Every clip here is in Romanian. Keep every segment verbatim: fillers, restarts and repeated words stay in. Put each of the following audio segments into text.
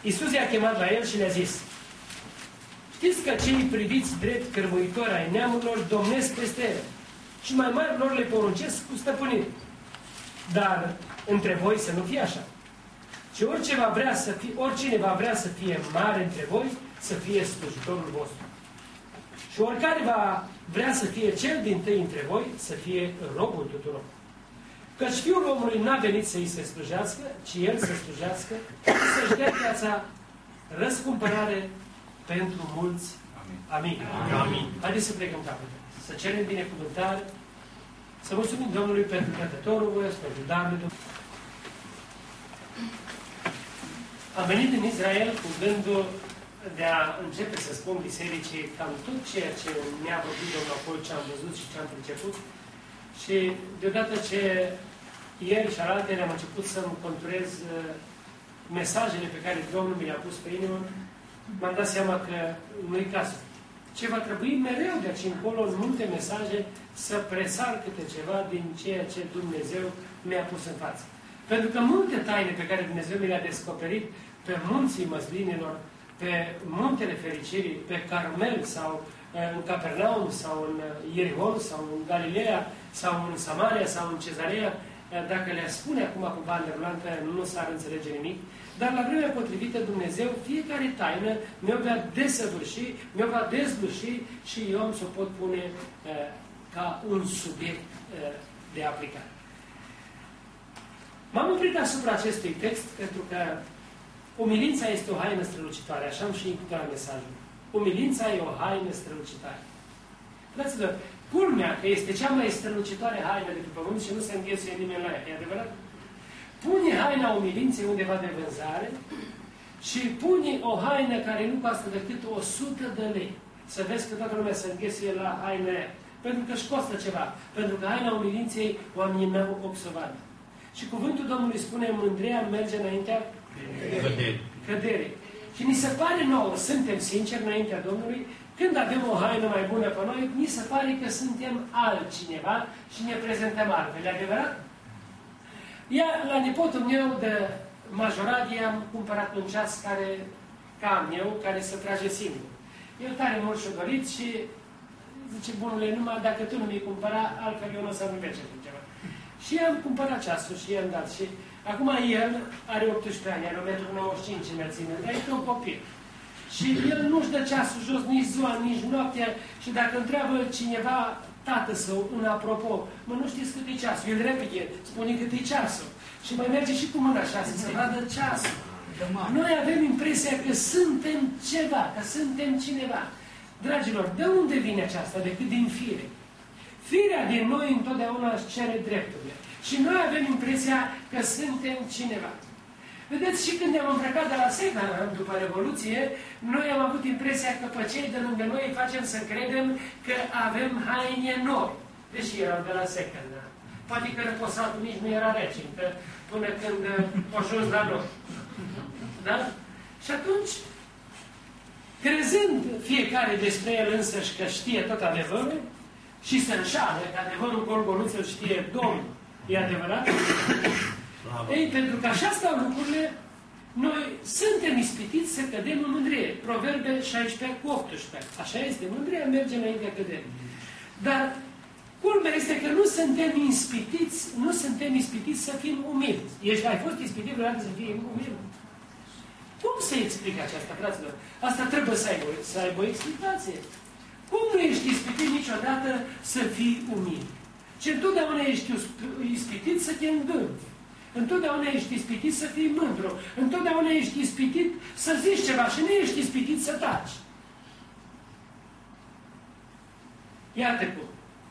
Iisus i-a chemat la el și le-a zis: știți că cei priviți drept cârmuitori ai neamurilor domnesc peste ele și mai mari lor le poruncesc cu stăpânire. Dar între voi să nu fie așa. Și orice va vrea să fie, oricine va vrea să fie mare între voi, să fie slujitorul vostru. Și oricare va vrea să fie cel dintâi între voi, să fie robul tuturor. Căci Fiul omului n-a venit să îi se slujească, ci El să slujească și să-și dea viața răscumpărare pentru mulți. Amin. Amin. Amin. Haideți să plecăm capătul. Să cerem binecuvântare, să mulțumim Domnului pentru cântătorul vostru, pentru darurile Dumnezeu. Am venit în Israel cu gândul de a începe să spun bisericii cam tot ceea ce mi-a vorbit Domnul acolo, ce am văzut și ce am priceput. Și deodată ce ieri și alaltele am început să-mi conturez mesajele pe care Domnul mi le-a pus pe inimă, m-am dat seama că nu-i cazul. Ce va trebui mereu de aici încolo, în multe mesaje, să presar câte ceva din ceea ce Dumnezeu mi-a pus în față. Pentru că multe taine pe care Dumnezeu mi le-a descoperit pe munții măslinilor, pe muntele fericirii, pe Carmel sau în Capernaum sau în Ierihon sau în Galileea sau în Samaria sau în Cezarea, dacă le-a spune acum cu bandă rulantă, nu s-ar înțelege nimic. Dar la vremea potrivită Dumnezeu, fiecare taină mi-o va desăvârși, mi-o va dezluși și eu am să o pot pune uh, ca un subiect uh, de aplicare. M-am oprit asupra acestui text pentru că umilința este o haină strălucitoare, așa am și intitulat mesajul. Umilința e o haină strălucitoare. Fraților, culmea că este cea mai strălucitoare haină de pe pământ și nu se înghesuie nimeni la ea. E adevărat? Pune haina umilinței undeva de vânzare și pune o haină care nu costă decât o sută de lei. Să vezi că toată lumea se înghesuie la haina aia. Pentru că își costă ceva. Pentru că haina umilinței oamenii n-au observat. Și cuvântul Domnului spune: mândria merge înaintea căderii. Și ni se pare nouă, suntem sinceri înaintea Domnului, când avem o haină mai bună pe noi, ni se pare că suntem altcineva și ne prezentăm altfel. E adevărat? Ia, la nepotul meu de majorat, i-am cumpărat un ceas care, ca am eu, care se trage singur. El tare mult și-o dorit și zice: bunule, numai dacă tu nu mi-i cumpăra, altfel eu nu o să-mi merge cu ceva. Și i-am cumpărat ceasul și i-am dat. Și acum el are optsprezece ani, are unu virgulă nouăzeci și cinci înălțime, dar este un copil. Și el nu-și dă ceasul jos nici ziua, nici noaptea. Și dacă întreabă cineva, tată său, în apropo, mă, nu știți cât e ceasul? El repede spune cât e ceasul. Și mai merge și cu mâna așa, să vadă ceasul. Noi avem impresia că suntem ceva, că suntem cineva. Dragilor, de unde vine aceasta? Decât din fire. Firea din noi întotdeauna își cere drepturile. Și noi avem impresia că suntem cineva. Vedeți, și când ne-am îmbrăcat de la secta după Revoluție, noi am avut impresia că pe cei de lângă noi îi facem să credem că avem haine noi. Deși erau de la secta. Da? Poate că răposatul nici nu era rece, că până când a ajuns la noi. Da? Și atunci, crezând fiecare despre el însăși că știe tot adevărul și se înșală că adevărul Golgoluță îl știe Domnul, e adevărat? Ei, pentru că așa stau lucrurile, noi suntem ispitiți să cădem în mândrie. Proverbe șaisprezece cu optsprezece. Așa este, mândria merge înaintea căderii. Dar culmea este că nu suntem ispitiți, nu suntem ispitiți să fim umili. Ești, ai fost ispitit vreodată să fii umil? Cum se explică aceasta, fraților? Asta trebuie să aibă, să aibă o explicație. Cum nu ești ispitit niciodată să fii umil? Și întotdeauna ești ispitit să te îngânți. Întotdeauna ești ispitit să fii mândru. Întotdeauna ești ispitit să zici ceva și nu ești ispitit să taci. Iată cum.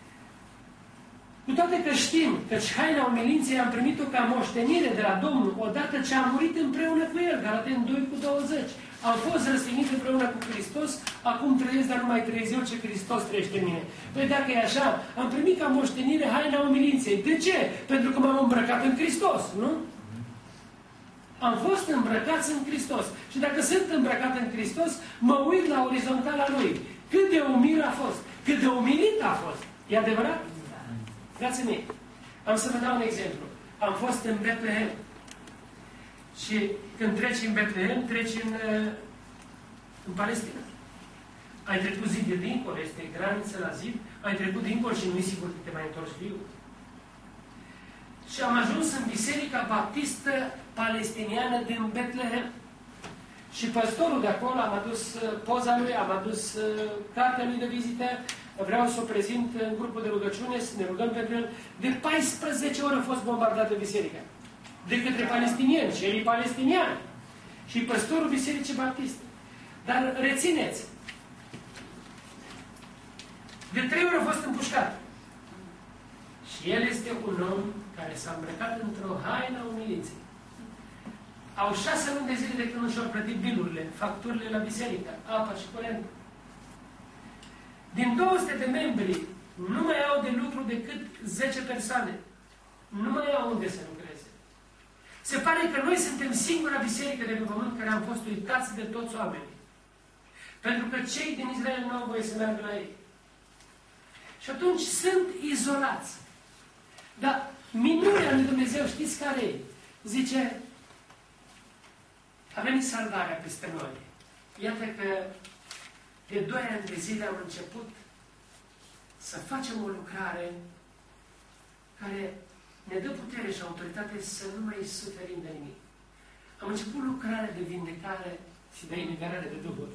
Cu toate că știm că haina umilinței am primit-o ca moștenire de la Domnul odată ce am murit împreună cu El, Galateni doi cu douăzeci. Am fost răstignit împreună cu Hristos, acum trăiesc, dar nu mai trăiesc eu, ce Hristos trăiește în mine. Păi dacă e așa, am primit ca moștenire haina umilinței. De ce? Pentru că m-am îmbrăcat în Hristos, nu? Am fost îmbrăcați în Hristos. Și dacă sunt îmbrăcat în Hristos, mă uit la orizontala Lui. Cât de umil a fost, cât de umilit a fost. E adevărat? Frații mei, am să vă dau un exemplu. Am fost în Betlehem. Și când treci în Betlehem, treci în, în Palestina. Ai trecut zid de dincolo, este graniță la zid, ai trecut dincolo și nu-i sigur că te mai întorci viu. Și am ajuns în Biserica Baptistă Palestiniană din Betlehem. Și păstorul de acolo, am adus poza lui, am adus cartea lui de vizită, vreau să o prezint în grupul de rugăciune, să ne rugăm pentru el. De paisprezece ori a fost bombardată biserica. De către palestinieni, și el e palestinian. Și păstorul Bisericii Baptiste. Dar rețineți, de trei ori a fost împușcat. Și el este un om care s-a îmbrăcat într-o haină a umilinței. Au șase luni de zile de când nu și-au plătit bilurile, facturile la biserică, apa și curentul. Din două sute de membri, nu mai au de lucru decât zece persoane. Nu mai au unde să lucreze. Se pare că noi suntem singura biserică de pe pământ care am fost uitați de toți oamenii. Pentru că cei din Israel nu au voie să meargă la ei. Și atunci sunt izolați. Dar minunea lui Dumnezeu, știți care e? Zice, a venit salvarea peste noi. Iată că de doi ani de zile am început să facem o lucrare care ne dă putere și autoritate să nu mai suferim de nimic. Am început lucrarea de vindecare și de eliberare de Duhuri.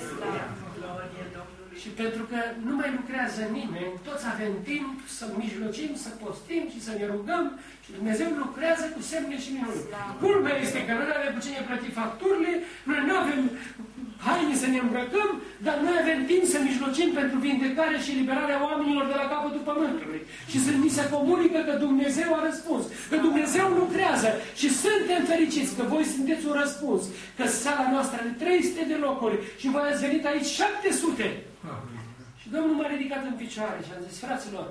Și pentru că nu mai lucrează nimeni, toți avem timp să mijlocim, să postim și să ne rugăm și Dumnezeu lucrează cu semne și minuni. Culmea este că noi avem cu cine plăti facturile, noi nu avem haine să ne îmbrăcăm, dar noi avem timp să mijlocim pentru vindecare și eliberarea oamenilor de la capătul pământului. Și să ni se comunică că Dumnezeu a răspuns, că Dumnezeu lucrează și suntem fericiți că voi sunteți un răspuns, că sala noastră are trei sute de locuri și voi ați venit aici șapte sute. Și Domnul m-a ridicat în picioare și am zis, fraților,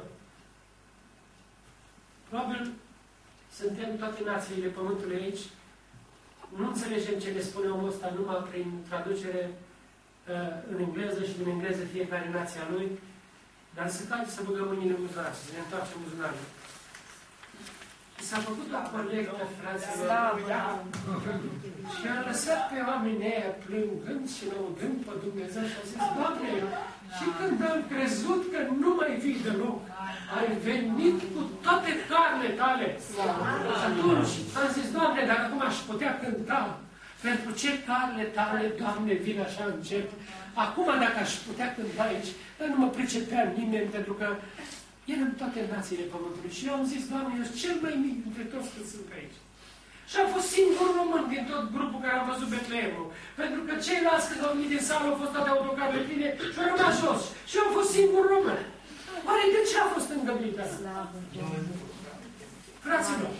probabil suntem toate națiile pământului aici, nu înțelegem ce ne spune omul ăsta numai prin traducere uh, în engleză și din engleză fiecare nația lui, dar să taci să băgăm mâinile în buzunar, să ne întoarcem buzunarul. Și s-a făcut o colectă, fraților, și a lăsat pe oamenii aia plângând și lăudând pe Dumnezeu și a zis, Doamne, și când am crezut că nu mai vii deloc, ai venit cu toate carnele tale. Și atunci am zis, Doamne, dacă acum aș putea cânta, pentru ce carnele tale, Doamne, vin așa încet. Acum dacă aș putea cânta aici, dar nu mă pricepea nimeni, pentru că eram toate națiile pământului. Și eu am zis, Doamne, eu sunt cel mai mic dintre toți când sunt aici. Și am fost singurul român din tot grupul care am văzut Betlehemul. Pentru că ceilalți când au venit din sală au fost toate autocarele pline și au rămas jos. Și eu am fost singurul român. Oare de ce a fost îngăduit asta? Fraților,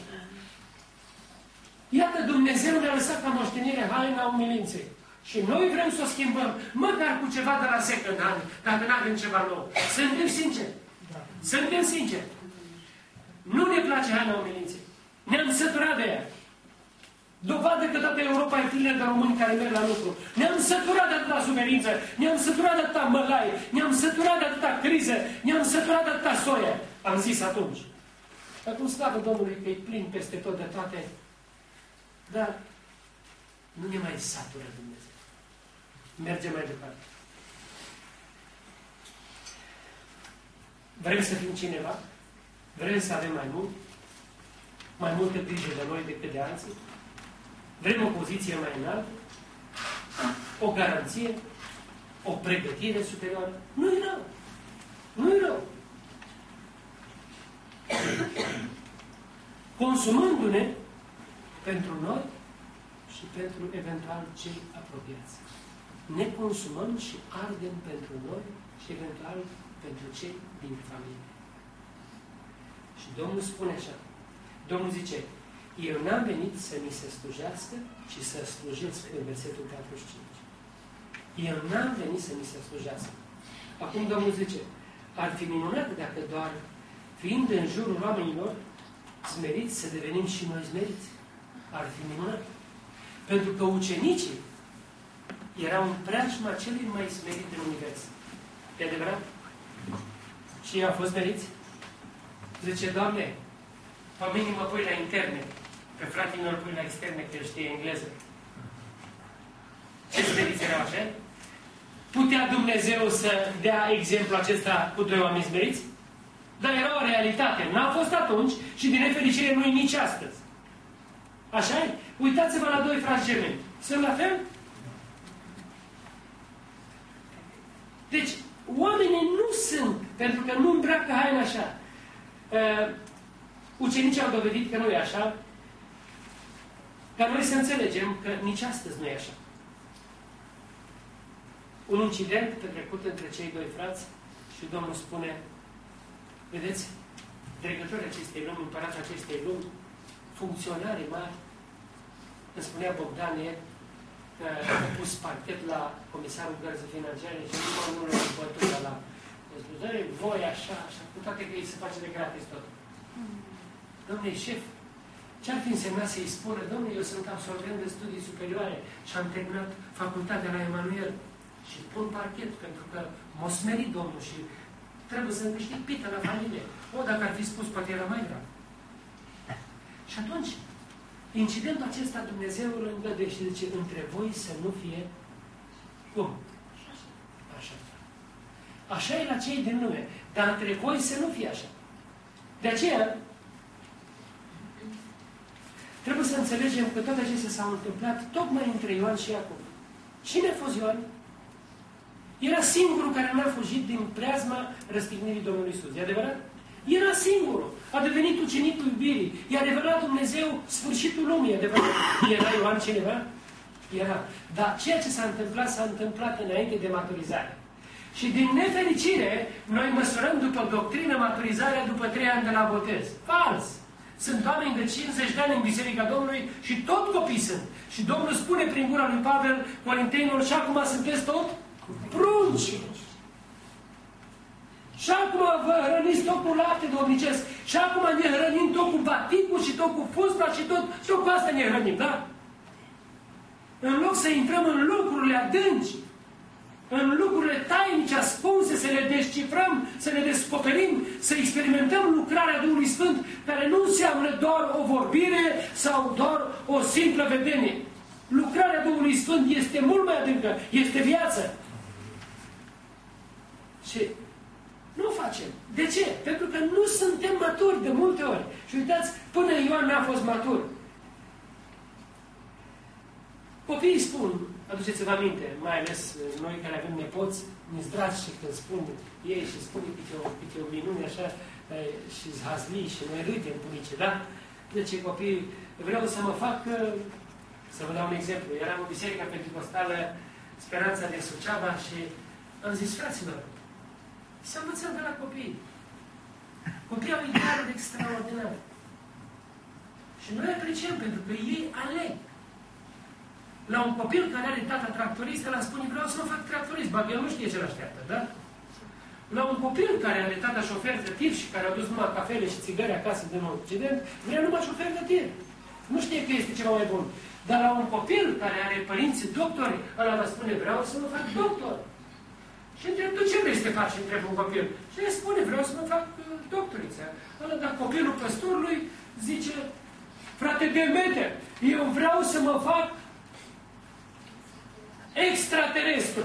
iată Dumnezeu ne-a lăsat ca moștenire haina umilinței. Și noi vrem să o schimbăm, măcar cu ceva de la second hand, dacă nu avem ceva nou. Suntem sinceri. Suntem sinceri. Nu ne place haina umilinței. Ne-am săturat de ea. Dovadă că toată Europa e plină de români care merg la lucru. Ne-am săturat de atâta suferință, ne-am săturat de atâta mălai, ne-am săturat de atâta criză, ne-am săturat de atâta soia. Am zis atunci. Acum slavă Domnului că e plin peste tot de toate. Dar nu ne mai satură Dumnezeu. Mergem mai departe. Vrem să fim cineva? Vrem să avem mai mult? Mai multă grijă de noi decât de alții? Vrem o poziție mai înaltă? O garanție? O pregătire superioară? Nu-i rău! Nu-i rău! Consumându-ne pentru noi și pentru eventual cei apropiați. Ne consumăm și ardem pentru noi și eventual pentru cei din familie. Și Domnul spune așa. Domnul zice, eu n-am venit să mi se slujească, ci să slujesc în versetul patruzeci și cinci. Eu n-am venit să mi se slujească. Acum Domnul zice, ar fi minunat dacă doar fiind în jurul oamenilor smeriți, să devenim și noi smeriți. Ar fi minunat. Pentru că ucenicii erau în preajma celui mai smerit în univers. E adevărat? Și ei au fost smeriți? Zice, Doamne, pe mine mă pui la interne. Pe fratele meu îl pui la externe, că el știe engleză. Ce smeriți erau așa? Putea Dumnezeu să dea exemplu acesta cu doi oameni smeriți? Dar era o realitate. N-a fost atunci și din nefericire nu-i nici astăzi. Așa e? Uitați-vă la doi frați gemeni. Sunt la fel? Deci, oamenii nu sunt, pentru că nu îmbracă haine așa. Uh, ucenicii au dovedit că nu e așa, ca noi să înțelegem că nici astăzi nu e așa. Un incident petrecut între cei doi frați și Domnul spune, vedeți, dregătorii acestei lumi, împărații acestei lumi, funcționari mari, îmi spunea Bogdan ieri, că a pus parchet la comisarul gărzii financiare și nu mă nu l-a bătut la dezvoltare, voi așa, așa, cu toate că ei se face de gratis tot. Dom'le, șef, ce-ar fi însemnat să-i spună, dom'le, eu sunt absolvent de studii superioare și am terminat facultatea la Emanuel și pun parchet pentru că m-a smerit Domnul și trebuie să-mi câștig pită la familie. O, dacă ar fi spus, poate era mai grav. Și atunci, incidentul acesta Dumnezeu îl îngăduie și zice, între voi să nu fie cum? Așa. Așa e la cei din lume. Dar între voi să nu fie așa. De aceea, trebuie să înțelegem că toate acestea s-au întâmplat tocmai între Ioan și Iacov. Cine a fost Ioan? Era singurul care n-a fugit din preazma răstignirii Domnului Iisus. E adevărat? Era singurul. A devenit ucenicul iubirii. I-a revelat Dumnezeu sfârșitul lumii. E adevărat? Era Ioan cineva? Era. Dar ceea ce s-a întâmplat, s-a întâmplat înainte de maturizare. Și din nefericire, noi măsurăm după doctrină maturizarea după trei ani de la botez. Fals! Sunt oameni de cincizeci de ani în Biserica Domnului și tot copii sunt. Și Domnul spune prin gura lui Pavel, Corintenilor, și acum sunteți tot prunci. Și acum vă hrăniți tot cu lapte domnicesc. Și acum ne hrănim tot cu baticul și tot cu fustra și tot, tot cu asta ne hrănim, da? În loc să intrăm în lucrurile adânci, în lucrurile tainice, ascunse, să le descifrăm, să le descoperim, să experimentăm lucrarea Duhului Sfânt, care nu înseamnă doar o vorbire sau doar o simplă vedenie. Lucrarea Duhului Sfânt este mult mai adâncă, este viață. Și nu o facem. De ce? Pentru că nu suntem maturi de multe ori. Și uitați, până Ioan n-a fost matur. Copiii spun, aduceți-vă aminte, mai ales noi care avem nepoți, mi-s dragi și când spun ei și spun câte o, câte o minune așa și zhazli și noi râdem bunice, da? Deci copiii, vreau să mă fac, să vă dau un exemplu, eram în Biserica Pentecostală Speranța de Suceava și am zis, fraților, să învățăm de la copii. Copiii au idealuri extraordinare. Și noi apreciem pentru că ei aleg. La un copil care are tata tractorist, ăla spune, vreau să mă fac tractorist, bag, el nu știe ce l-așteaptă, da? La un copil care are tata șofer de tir și care a dus numai cafele și țigări acasă din Occident, vrea numai șofer de tir. Nu știe că este ceva mai bun. Dar la un copil care are părinții doctori, ăla va spune, vreau să mă fac doctor. Și întreb, tu ce vrei să te faci? Întreb un copil. Și el spune, vreau să mă fac doctoriță. Ăla, dar copilul păstorului zice, frate Demeter, eu vreau să mă fac extraterestru.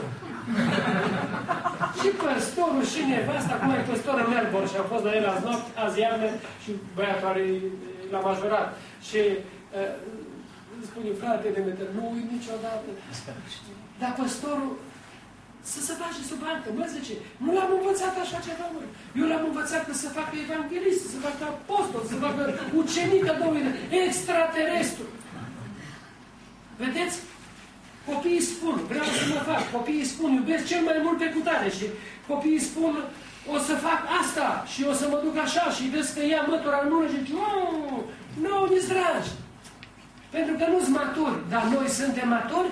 Și păstorul și nevasta, acum e păstor în Melbourne și a fost la el azi noapte, azi iarnă, și băiatul are la majorat. Și uh, spune, frate Demeter, nu uit niciodată. Dar păstorul să se bage sub bancă. Mă zice, nu l-am învățat așa ceva, mă. Eu l-am învățat că să facă evanghelist, să facă apostol, să facă ucenic al Domnului, extraterestru. Vedeți? Copiii spun, vreau să mă fac. Copiii spun, iubesc cel mai mult pe cutare. Și copiii spun, o să fac asta și o să mă duc așa. Și vezi că ia mătura în mână și zice, nu, nu, nici dragi. Pentru că nu-s maturi. Dar noi suntem maturi?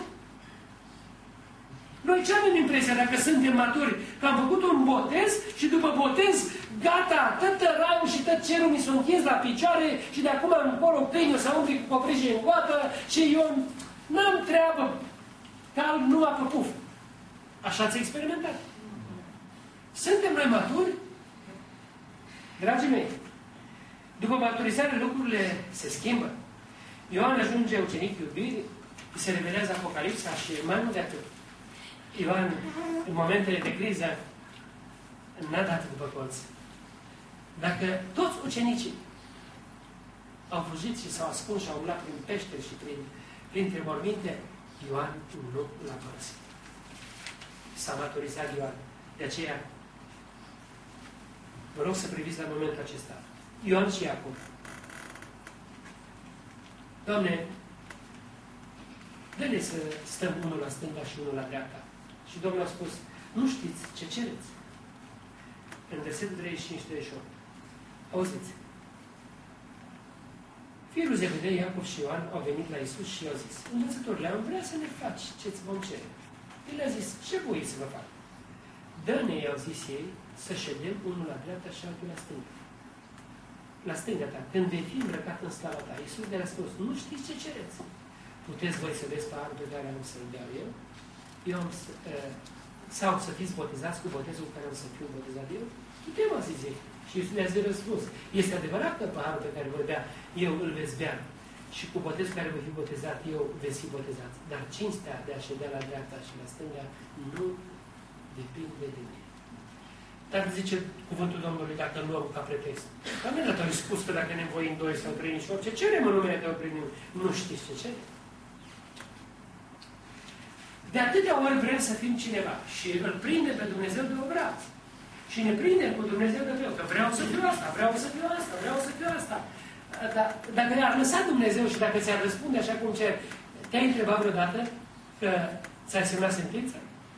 Noi ce avem impresia dacă suntem maturi? Că am făcut un botez și după botez, gata, tot raiul și tot cerul mi s-a închis la picioare și de acum încolo câinul să umbli cu coprige în goată și eu n-am treabă. Cal nu apă puf. Așa ți-ai experimentat. Suntem noi maturi? Dragii mei, după maturizare lucrurile se schimbă. Ioan ajunge ucenic iubiri, se revelează Apocalipsa și mai mult de atât. Ioan, în momentele de criză, n-a dat după colț. Dacă toți ucenicii au fugit și s-au ascuns și au umblat prin peșteri și prin, printre morminte, Ioan nu l-a părăsit. S-a maturizat Ioan. De aceea, vă rog să priviți la momentul acesta. Ioan și Iacob. Doamne, dă-ne să stăm unul la stânga și unul la dreapta. Și Domnul a spus, nu știți ce cereți. În versetul treizeci și cinci treizeci și opt. Auziți. Fiul Zebedei, Iacob și Ioan au venit la Iisus și i-au zis, Învățătorule, am vrea să ne faci ce-ți vom cere. El a zis, ce voi să vă fac? Dă-ne, i-au zis ei, să ședem unul la dreapta și altul la stânga. La stânga ta, când vei fi îmbrăcat în slava ta. Iisus le-a răspuns, nu știți ce cereți. Puteți voi să vezi paharul pe care am să-l beau eu? Eu am să, uh, sau să fiți botezați cu botezul cu care am să fiu botezat eu? Putem, a zis ei. Și Iisus le-a zis răspuns. Este adevărat că paharul pe care voi bea, eu îl veți bea. Și cu botezul care voi fi botezat, eu veți fi botezați. Dar cinstea de a ședea la dreapta și la stânga nu depinde de mine. Dar zice cuvântul Domnului, dacă nu luăm ca pretext. Dar nu a spus că dacă ne voi în doi sau trei și orice, cerem în numele Tău primim. Nu știți ce cere. De atâtea ori vrem să fim cineva și îl prinde pe Dumnezeu de obraz. Și ne prindem cu Dumnezeu de greu, că vreau să fiu asta, vreau să fiu asta, vreau să fiu asta. Dar dacă ne-ar lăsa Dumnezeu și dacă ți-ar răspunde așa cum cer, te-ai întrebat vreodată că ți-ai semnat sentința?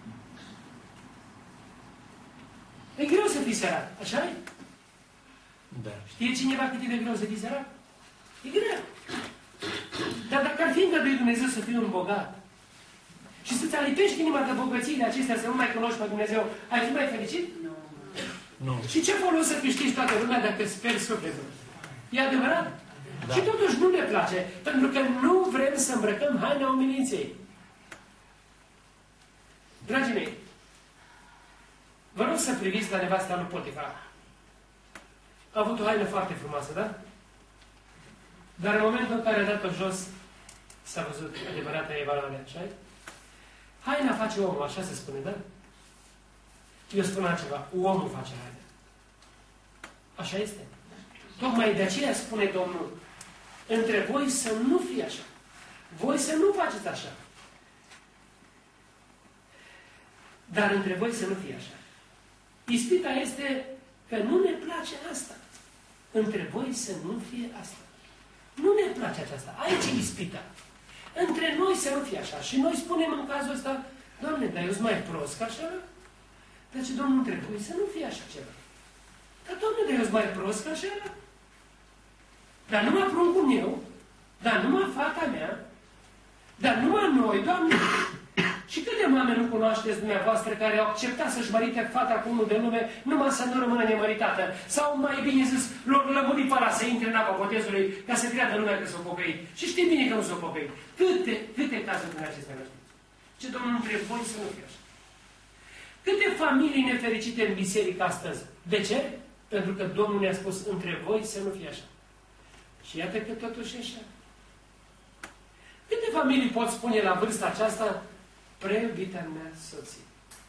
E greu să fii sărat, așa-i? Da. Știe cineva cât e de greu să fii sărat? E greu. Dar dacă ar fi îngăduit Dumnezeu să fii un bogat și să-ți alipești inima de bogățiile acestea, să nu mai cunoști pe Dumnezeu, ai fi mai fericit? Nu. Nu. Și ce folos să câștigi toată lumea dacă speri sufletul? E adevărat? Da. Și totuși nu ne place, pentru că nu vrem să îmbrăcăm haina umilinței. Dragii mei, vă rog să priviți la nevasta lui Potifar. A avut o haină foarte frumoasă, da? Dar în momentul în care a dat-o jos, s-a văzut adevărata evaluare, așa? Haina face omul, așa se spune, da? Eu spun altceva, omul face haina. Așa este. Tocmai de aceea spune Domnul, între voi să nu fie așa. Voi să nu faceți așa. Dar între voi să nu fie așa. Ispita este că nu ne place asta. Între voi să nu fie asta. Nu ne place aceasta. Aici e ispita. Între noi să nu fie așa. Și noi spunem în cazul ăsta, Doamne, dar eu sunt mai prost ca așa? Dar ce, Domnul, între voi să nu fie așa ceva. Dar, Doamne, dar eu sunt mai prost ca așa? Dar numai pruncul meu, dar numai fata mea, dar numai noi, Doamne. Și câte mame nu cunoașteți dumneavoastră care au acceptat să-și mărite fata cu unul de lume numai să nu rămână nemăritată? Sau mai bine zis, lor lămurit pe ăla să intre în apa botezului ca să creadă lumea că s-au pocăit. Și știm bine că nu s-au pocăit. Câte, câte cazuri din acestea nu știți? Ce, Domnul, între voi să nu fie așa. Câte familii nefericite în biserică astăzi? De ce? Pentru că Domnul ne-a spus, între voi să nu fie așa. Și iată că totuși e așa. Câte familii pot spune la vârsta aceasta, preiubita mea soție?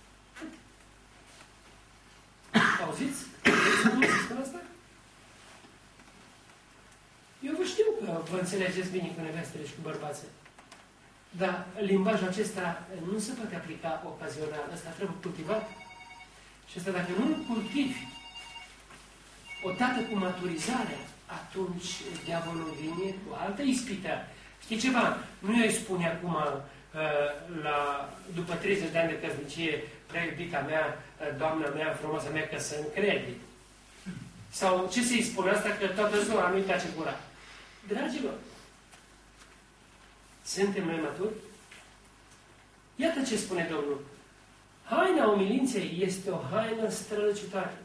Auziți? Auziți spun asta? Eu vă știu că vă înțelegeți bine cu nevestele și cu bărbații. Dar limbajul acesta nu se poate aplica ocazional. Ăsta trebuie cultivat. Și asta dacă nu cultivi odată cu maturizarea, atunci diavolul vine cu altă ispită. Știi ceva? Nu eu îi spune acum, la, după treizeci de ani de căsnicie, prea iubita mea, doamna mea, frumoasa mea, că să încrede. Sau ce să-i spune asta, că toată ziua nu-i tace gura. Dragilor, suntem noi maturi? Iată ce spune Domnul. Haina umilinței este o haină strălucitoare.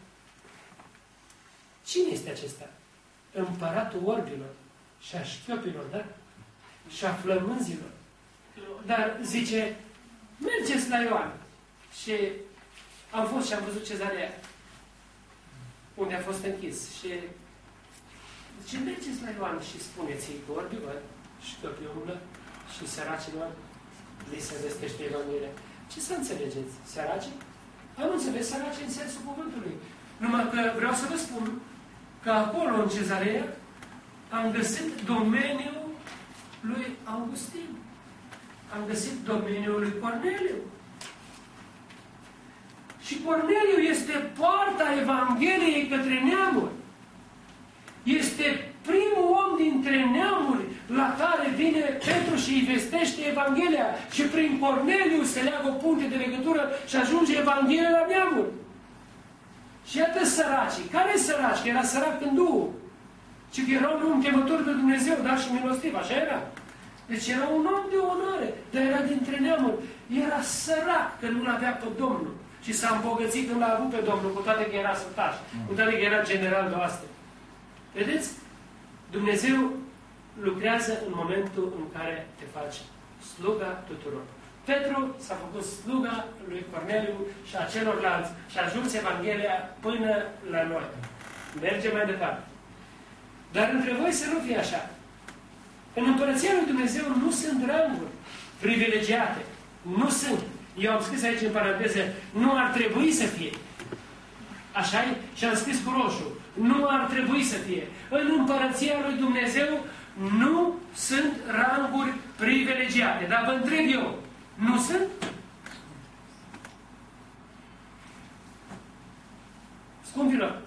Cine este acesta? Împăratul orbilor și a șchiopilor, da? Și a flămânzilor. Dar zice, mergeți la Ioan. Și am fost și am văzut Cezarea, unde a fost închis. Și zice, mergeți la Ioan și spuneți-i cu orbilor și că pe umblă și săracilor li se vestește Evanghelia. Ce să înțelegeți? Săraci? Am înțeles săraci în sensul cuvântului. Numai că vreau să vă spun că acolo, în Cezarea, am găsit domeniul lui Augustin. Am găsit domeniul lui Corneliu. Și Corneliu este poarta Evangheliei către neamuri. Este primul om dintre neamuri la care vine Petru și îi vestește Evanghelia. Și prin Corneliu se leagă o punte de legătură și ajunge Evanghelia la neamuri. Și iată săracii. Care săraci? Că era sărac în Duhul. Ci că era un om temător de Dumnezeu, dar și milostiv. Așa era. Deci era un om de onoare, dar era dintre neamuri. Era sărac că nu-l avea pe Domnul. Și s-a îmbogățit când l-a avut pe Domnul, cu toate că era sătaș, cu toate că era general de oaste. Vedeți? Dumnezeu lucrează în momentul în care te faci sluga tuturor. Petru s-a făcut sluga lui Corneliu și a celorlalți și a ajuns Evanghelia până la noi. Mergem mai departe. Dar între voi să nu fie așa. În Împărăția lui Dumnezeu nu sunt ranguri privilegiate. Nu sunt. Eu am scris aici în paranteză, nu ar trebui să fie. Așa e? Și am scris cu roșu. Nu ar trebui să fie. În Împărăția lui Dumnezeu nu sunt ranguri privilegiate. Dar vă întreb eu, nu sunt? Scumpilor,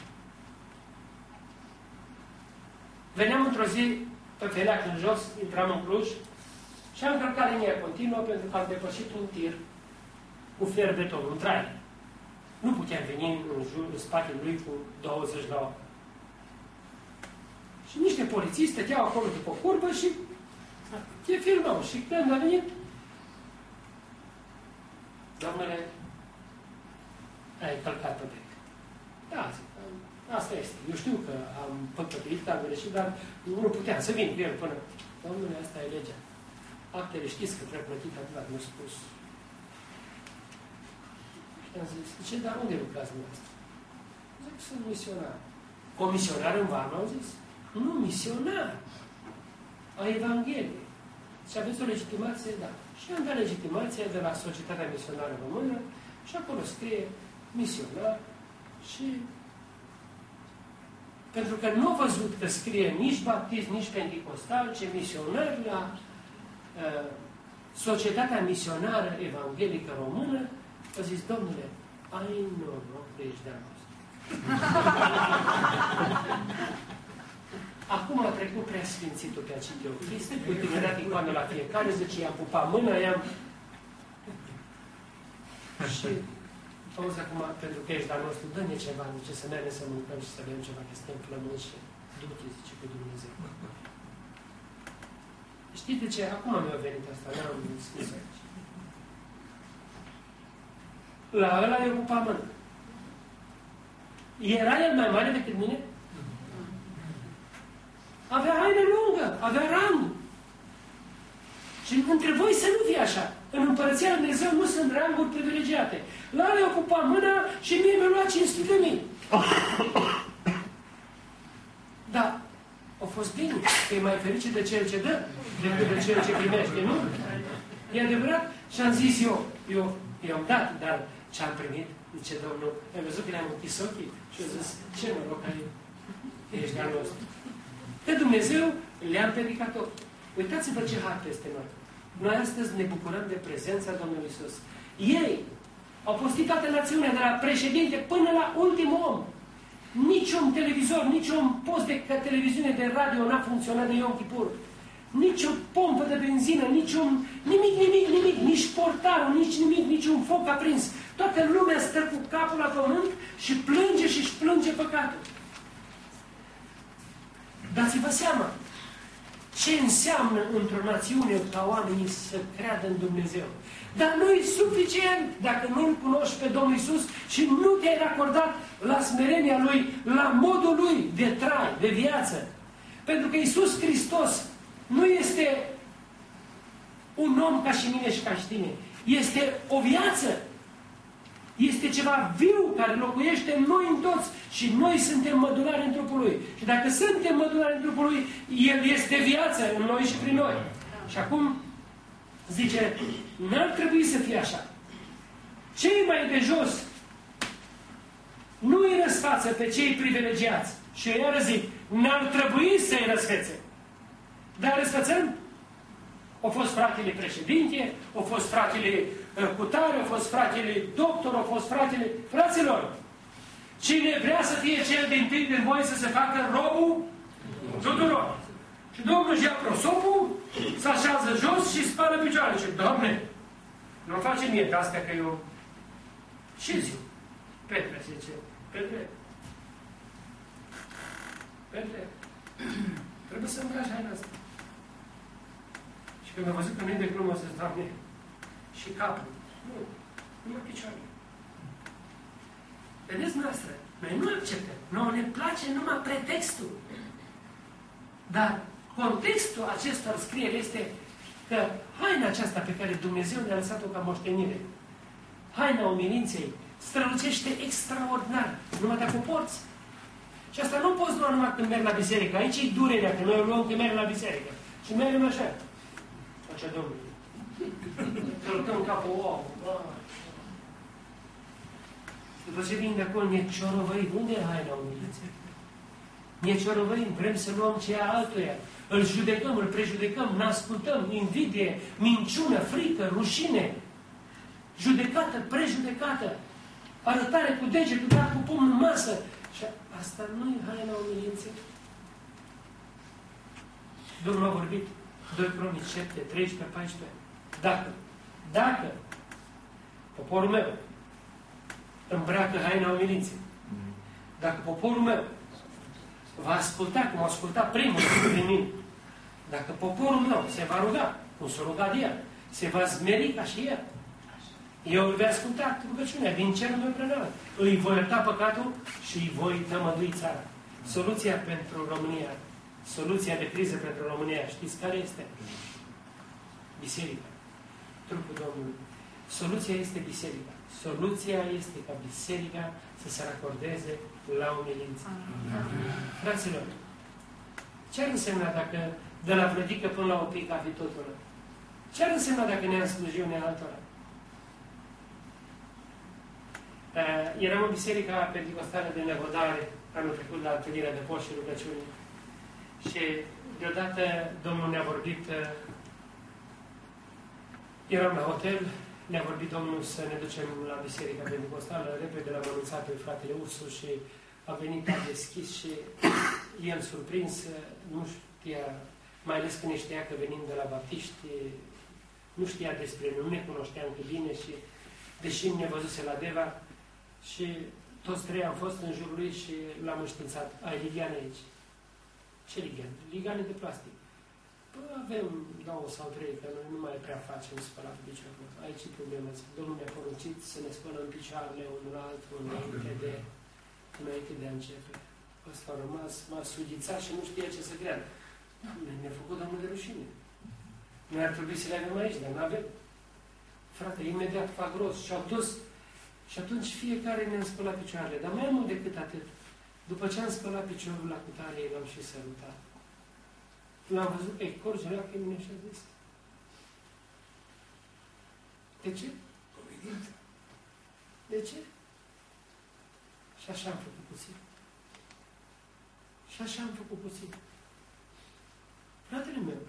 veneam într-o zi pe Feleac în jos, intram în Cluj și am călcat linia continuă pentru că am depășit un tir cu fier beton, un trailer. Nu puteam veni în, jur, în spatele lui cu douăzeci la oră. Și niște polițiști stăteau acolo după o curbă și te filmau. Și când a venit, doamnele, ai călcat pe bec. Da, zic, asta este. Eu știu că am păcătuit, am greșit, dar nu puteam să vin cu el până. Doamnele, asta e legea. Actele știți că trebuie plătit atât, nu spus. Și am zis, ce, dar unde lucrați dumneavoastră? Zic, sunt misionar. Comisionar în vară, au zis? Nu, misionar. A Evangheliei. Și aveți o legitimație? Da. Și am dat legitimația de la Societatea Misionară Română și acolo scrie misionar și pentru că nu a văzut că scrie nici baptist, nici pentecostal, ci misionar la uh, Societatea Misionară Evanghelică Română, a zis, domnule, ai noroc de ești de-a noastră. Acum a trecut prea sfințitul pe acest Teofilist, cu tinerat icoană la fiecare, zice, i-am pupat mâna, i-am... Și auzi acum, pentru că ești de-a nostru, dă-ne ceva, zice, să mergem să mâncăm și să bem ceva, că suntem plămâni și du-te, zice, cu Dumnezeu. Știți de ce? Acum mi-a venit asta, n-am scris aici. La ăla i-a pupat mâna. Era el mai mare decât mine? Avea haine lungă, avea rang. Și între voi să nu fie așa. În Împărăția lui Dumnezeu nu sunt ranguri privilegiate. La ăla i-a ocupat mâna și mie mi-a luat cincizeci de mii. Da, a fost bine, că e mai fericit de cel ce dă decât de cel ce primește, nu? E adevărat? Și am zis eu, eu i-am dat, dar ce-am primit, zice Domnul, ai văzut că le-am închis ochii? Și eu zis, ce noroc ai, ești de-al nostru. Că Dumnezeu le-a împiedicat tot. Uitați-vă ce har peste noi. Noi astăzi ne bucurăm de prezența Domnului Iisus. Ei au postit toată națiunea, de la președinte până la ultimul om. Niciun televizor, niciun post de televiziune, de radio n-a funcționat de Yom Kippur. Nici o pompă de benzină, niciun, nimic, nimic, nimic, nici portarul, nici nimic, niciun foc aprins. Toată lumea stă cu capul la pământ și plânge și își plânge păcatul. Dați-vă seama ce înseamnă într-o națiune ca oamenii să creadă în Dumnezeu. Dar nu e suficient dacă nu-L cunoști pe Domnul Iisus și nu te-ai racordat la smerenia Lui, la modul Lui de trai, de viață. Pentru că Iisus Hristos nu este un om ca și mine și ca și tine. Este o viață. Este ceva viu care locuiește în noi în toți și noi suntem mădulari în trupul Lui. Și dacă suntem mădulari în trupul Lui, El este viață în noi și prin noi. Și acum zice, n-ar trebui să fie așa. Cei mai de jos nu îi răsfață pe cei privilegiați. Și eu iară zic, n-ar trebui să îi răsfețe. Dar răsfățăm? Au fost fratele președinte, au fost fratele uh, cutare, au fost fratele doctor, au fost fratele... Fraților, cine vrea să fie cel din tâi din voi să se facă robul tuturor. Și Domnul își ia prosopul, se așează jos și spală picioarele. Și Doamne, nu face mie pe astea că eu... Și zic, Petre, zice, Petre, Petre, trebuie să îmbraci haina asta. Și când am văzut că nu-i de glumă, o să-ți Doamne, și capul. Nu, numai picioarele. Vedeți noastră, noi nu acceptăm. Noi ne place numai pretextul. Dar contextul acestor scrieri este că haina aceasta pe care Dumnezeu ne-a lăsat-o ca moștenire, haina umilinței, strălucește extraordinar, numai dacă o porți. Și asta nu poți lua numai când mergi la biserică. Aici e durerea, că noi o luăm când mergem la biserică. Și mergem așa. Așa, Domnule. Călcăm capul om. După ce vin de acolo, ne ciorovăim. Unde e haina umilinței? Ne ciorovăim, vrem să luăm ceea altuia. Îl judecăm, îl prejudecăm, ne ascultăm, invidie, minciună, frică, rușine, judecată, prejudecată, arătare cu degetul, dat cu pumnul în masă. Și asta nu e haina umilinței. Domnul a vorbit, doi Cronici șapte, treisprezece, paisprezece. Dacă, dacă poporul meu îmbracă haina umilinței, dacă poporul meu va asculta cum a ascultat primul prin mine, dacă poporul meu se va ruga, cum s-a rugat el, se va smeri ca și el, eu îl voi asculta rugăciunea din cerul meu preanalt. Îi voi ierta păcatul și îi voi tămădui țara. Soluția pentru România, soluția de criză pentru România, știți care este? Biserica. Trupul Domnului. Soluția este biserica. Soluția este ca biserica să se racordeze la umilință. Fraților, ce ar însemna dacă de la predică până la o pic a fi totul? Ce ar însemna dacă ne-am slujit unei altora? Uh, eram în biserica Pentecostală de Nevodare anul trecut la întâlnirea de post și rugăciuni. Și deodată Domnul ne-a vorbit, uh, eram la hotel, ne-a vorbit Domnul să ne ducem la biserica Pentecostală, repede l-am anunțat pe fratele Ursu și a venit, a deschis și el surprins, nu știa, mai ales când știa că venim de la baptiști, nu știa despre noi, nu ne cunoșteam cât bine și deși ne văzuse la Deva, și toți trei am fost în jurul lui și l-am înștiințat. Ai ligheane aici. Ce ligheane? Ligheane de plastic. Păi avem două sau trei, că noi nu mai prea facem spălat de picioare. Aici e problema. Domnul ne-a poruncit să ne spălăm picioarele unul altul înainte de, înainte de a începe. Ăsta a rămas, m-a sudițat și nu știa ce să creadă. Ne-a făcut Domnul de rușine. Noi ar trebui să le avem aici, dar nu avem. Frate, imediat fac rost și au dus. Și atunci fiecare ne-am spălat picioarele. Dar mai mult decât atât, după ce am spălat piciorul la cutare, l-am și sărutat. L-am văzut că-i corge lacrimile și a zis. De ce? De ce? Și așa am făcut puțin. Și așa am făcut puțin. Fratele meu,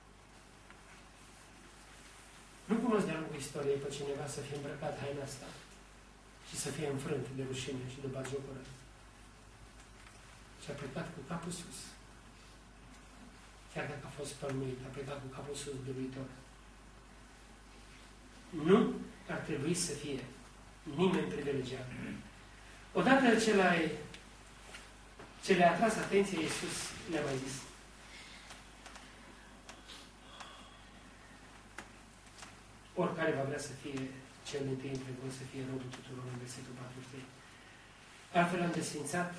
nu cunosc de-a lungul istoriei pe cineva să fie îmbrăcat haina asta și să fie înfrânt de rușine și de batjocură. Și a plecat cu capul sus. Chiar dacă a fost pălmuit, a plecat cu capul sus biruitor. Nu ar trebui să fie nimeni privilegiat. Odată ce l-a ce le-a atras atenția Iisus, le-a mai zis. Oricare va vrea să fie cel din tâi între voi, să fie robul tuturor, în versetul patruzeci și trei. Altfel am desfințat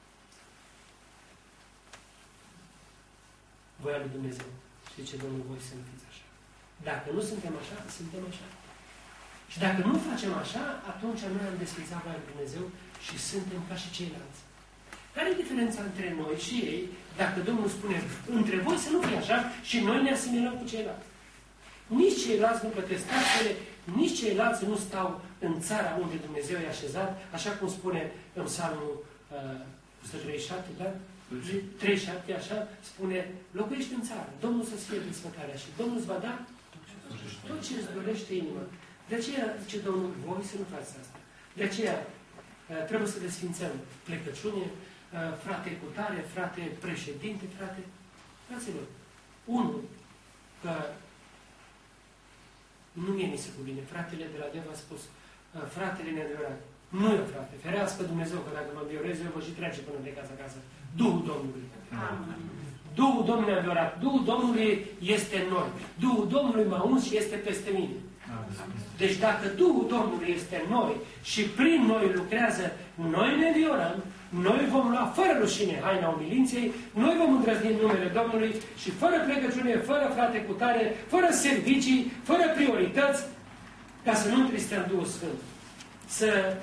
voia lui Dumnezeu. Și zice Domnul, voi să nu fiți așa. Dacă nu suntem așa, suntem așa. Și dacă nu facem așa, atunci noi am desfințat voia lui Dumnezeu și suntem ca și ceilalți. Care e diferența între noi și ei, dacă Domnul spune, între voi să nu fie așa și noi ne asimilăm cu ceilalți? Nici ceilalți nu plătesc taxele, nici ceilalți nu stau în țara unde Dumnezeu i-a așezat, așa cum spune în Psalmul uh, o sută treizeci și șapte, da? treizeci și șapte, așa, spune, locuiește în țară, Domnul să-ți fie desfătarea și Domnul îți va da tot ce îți dorește inima. De aceea, zice Domnul, voi să nu faceți asta. De aceea, uh, trebuie să desfințăm plecăciune, uh, frate cu tare, frate președinte, frate... Fraților, unul, că nu mie mi se cuvine. Fratele de la Dev a spus, fratele neadevărat. Nu e frate. Ferească Dumnezeu, că dacă mă înviorez, eu vă și trece până plecați acasă. Duhul Domnului. Amin. Duhul Domnului adevărat. Duhul Domnului este în noi. Duhul Domnului m-a uns și este peste mine. Amin. Deci dacă Duhul Domnului este în noi și prin noi lucrează, noi ne înviorăm, noi vom lua fără rușine haina umilinței, noi vom îndrăzni în numele Domnului și fără plecăciune, fără frate cu tare, fără servicii, fără priorități, ca să nu întristăm Duhul Sfânt. Să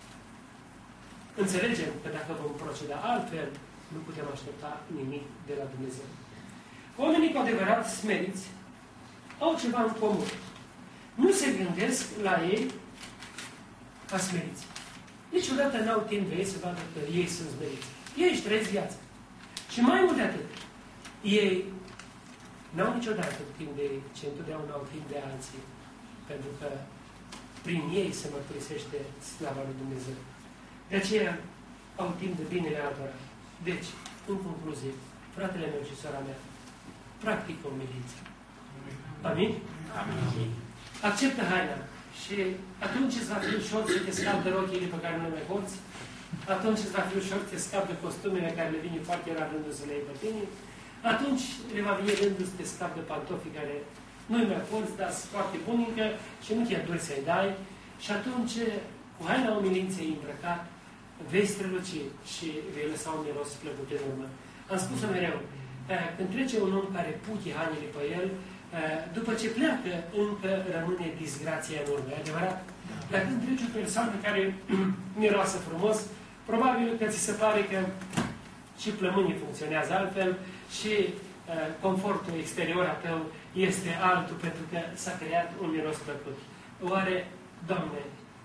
înțelegem că dacă vom proceda altfel, nu putem aștepta nimic de la Dumnezeu. Oamenii cu adevărat smeriți au ceva în comun. Nu se gândesc la ei ca smeriți. Niciodată n-au timp de ei să vadă că ei sunt smeriți. Ei își trăiesc viața. Și mai mult de atât, ei n-au niciodată timp de ei, ci întotdeauna au timp de alții. Pentru că prin ei se mărturisește slava lui Dumnezeu. De aceea au timp de binele altora. Deci, în concluzie, fratele meu și sora mea, practică umilința. Amin? Amin. Acceptă haina. Și atunci îți va fi ușor să te scapi de rochile pe care nu le mai porți. Atunci îți va fi ușor să te scapi de costumele care le vine foarte rar rândul să le iei pe tine. Atunci le va veni rândul să te scapi de pantofii care nu-i mai porți, dar sunt foarte bunică și nu chiar dori să-i dai. Și atunci, cu haina umilinței îmbrăcat, vei străluci și vei lăsa un miros plăcut în urmă. Am spus-o mereu, când trece un om care puche hainele pe el, după ce pleacă, încă rămâne disgrația în urmă. E adevărat? Dar când trece o persoană care miroasă frumos, probabil că ți se pare că și plămânii funcționează altfel și uh, confortul exterior al tău este altul, pentru că s-a creat un miros plăcut. Oare, Doamne,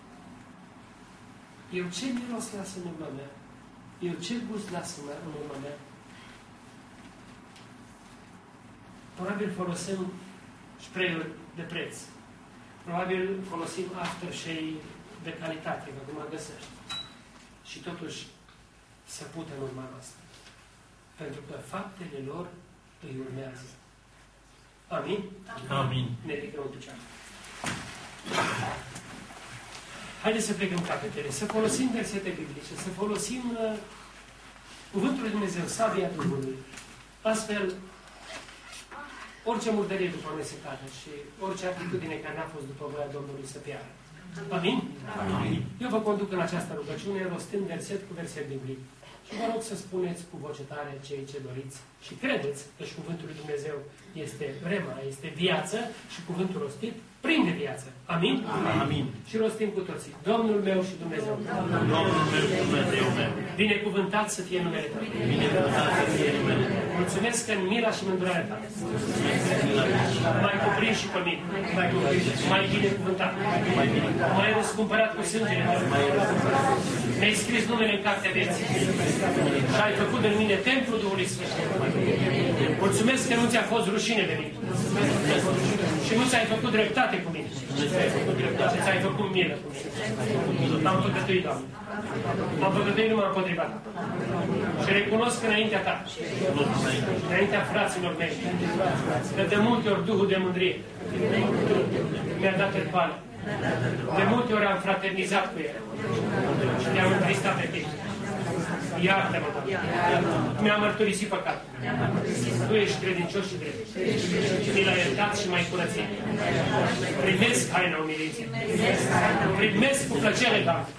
eu ce miros las în urma mea? Eu ce gust las în urma mea? Probabil folosim spray-uri de preț. Probabil folosim aftershave de calitate, că cum găsești. Și totuși se pute în urma noastră. Pentru că faptele lor îi urmează. Amin? Amin. Ne ridicăm în picioare. Haideți să plecăm capetele, să folosim versete biblice, să folosim uh, Cuvântul lui Dumnezeu, sabia Duhului. Astfel, orice murdărie după noi se cade și orice atitudine care n-a fost după voia Domnului să piară. Amin? Amin? Eu vă conduc în această rugăciune, rostind verset cu verset biblic. Și vă rog să spuneți cu voce tare cei ce doriți și credeți că și Cuvântul lui Dumnezeu este vrema, este viață și Cuvântul rostit prinde viață. Amin? Amin. Și rostim cu toții. Domnul meu și Dumnezeu. Domnul meu și Dumnezeu meu. Binecuvântat să fie numele Tău. Binecuvântat să fie numele Tău. Mulțumesc că în mila și mândurarea Ta m-ai cuprins și pe mine. M-ai binecuvântat. M-ai răscumpărat cu sângele Tău. Mi-ai scris numele în cartea vieții. Și ai făcut în mine templul Duhului Sfânt. Mulțumesc că nu ți-a fost rușine de mine. Și nu ți-ai făcut dreptate cu mine. Ți-ai făcut dreptate, ți-ai făcut milă cu mine. M-am păcătuit, Doamne. M-am păcătuit numai împotriva Ta. Și recunosc că înaintea Ta, înaintea fraților mei, că de multe ori Duhul de mândrie mi-a dat răcoală. De multe ori am fraternizat cu El și ne-am întristat pe Tine. Iartă-mă, Doamne. Mi-am mărturisit păcatul. Tu ești credincios și drept. Mi l-ai iertat și m-ai curățit. Primesc haina umilinței. Primesc cu plăcere, Doamne.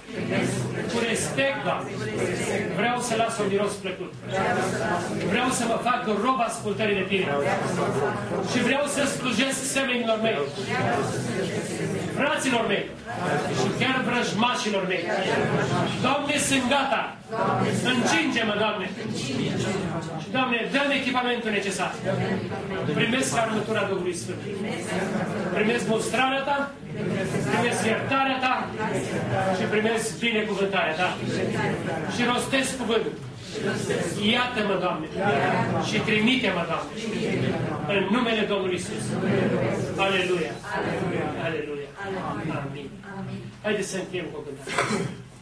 Cu respect, Doamne. Vreau să las un miros plăcut. Vreau să mă fac rob ascultării de Tine. Și vreau să slujesc semenilor mei. Fraților mei. Și chiar vrăjmașilor mei. Doamne, sunt gata. Încinge-mă, Doamne. Și, Doamne, dă-mi echipamentul necesar. Primesc armătura Duhului Sfânt. Primesc mustrarea Ta, primesc iertarea Ta și primesc binecuvântarea Ta. Și rostesc cuvântul. Iată-mă, Doamne, și trimite-mă, Doamne, în numele Domnului Iisus. Aleluia! Aleluia! Amin! Haideți să încheiem cu o cântare.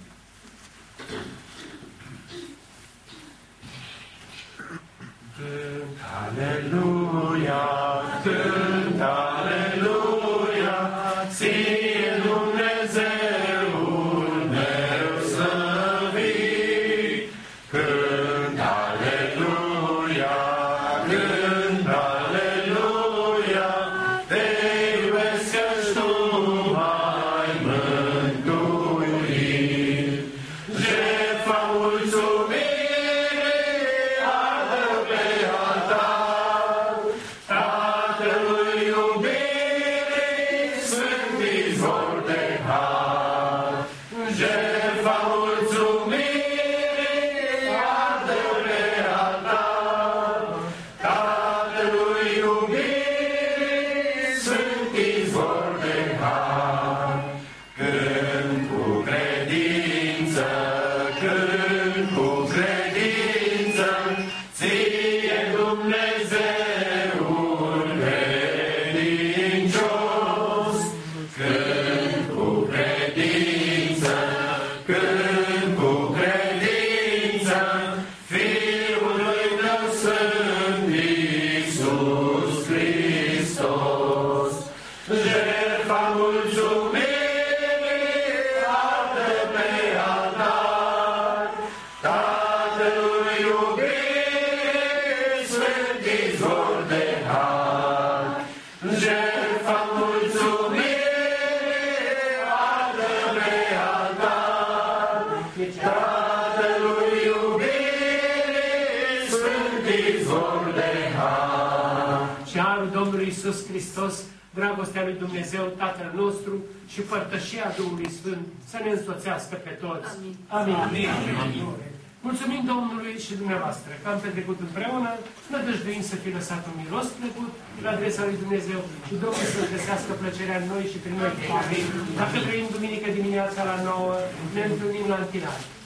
Cânt aleluia, cânt aleluia, ție Dumnezeul meu slăvit. Cânt aleluia, cânt aleluia, te iubesc că-și tu m-ai mântuit. Jertfa mulțumirii Iisus Hristos, dragostea lui Dumnezeu, Tatăl nostru și părtășia Duhului Sfânt să ne însoțească pe toți. Amin. Amin. Amin. Amin. Mulțumim Domnului și dumneavoastră că am petrecut împreună, nădăjduind să fi lăsat un miros plăcut la adresa lui Dumnezeu și Domnul să găsească plăcerea în noi și prin noi. Amin. Dacă trăim duminică dimineața la nouă, ne întâlnim la închinare.